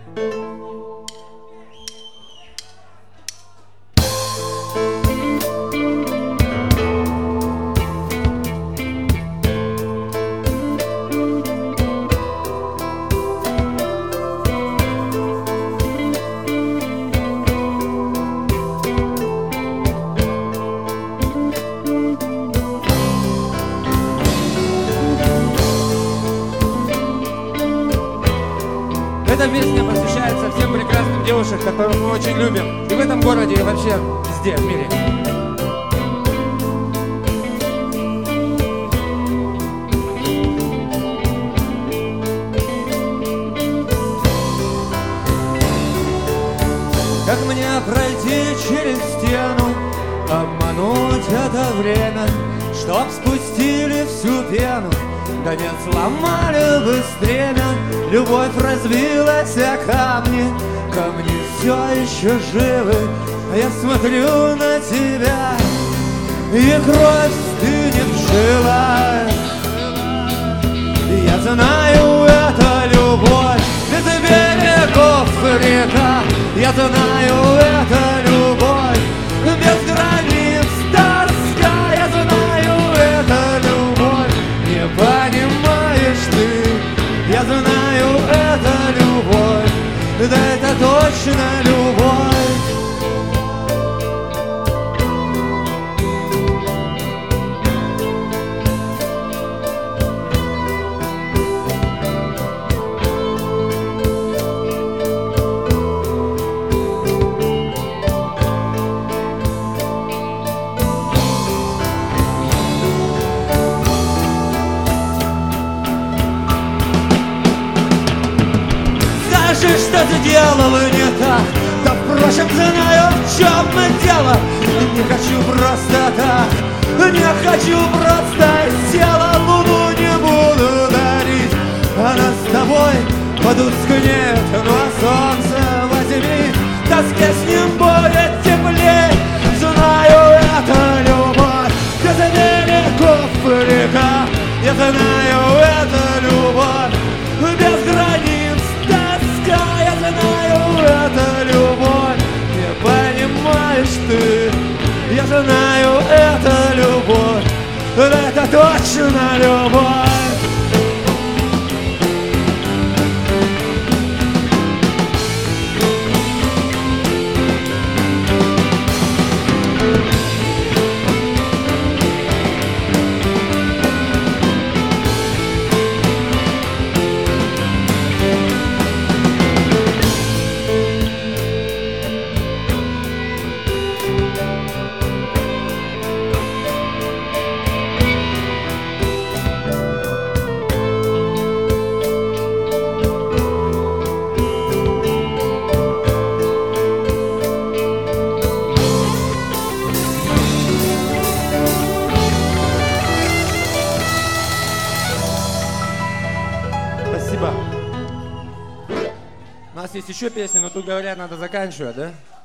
Эта песня посвящается всем прекрасным девушек, которых мы очень любим. И в этом городе, и вообще везде, в мире. Как мне пройти через стену, обмануть это время, чтоб спустили всю пену, да нет, сломали бы стремя. Любовь разбилась о камни, камни все еще живы. А я смотрю на тебя, и кровь стынет в жилах. Я знаю, это любовь, без берегов река. Я знаю, это любовь, без границ тоска. Я знаю, это любовь, не понимаешь ты. Я знаю, это любовь, да это точно любовь. Что сделала не так, да впрочем, знаю, в чем дело. Не хочу просто так, не хочу просто села. Луну не буду дарить, она с тобой потускнет. Ну а солнце возьми, в тоске с ним будет теплей. Знаю, это любовь, без берегов река. Я знаю, это любовь, без границ тоска. Я знаю, это любовь, не понимаешь ты. Я знаю, это любовь, это точно любовь. Спасибо. У нас есть еще песни, но тут говорят, надо заканчивать, да?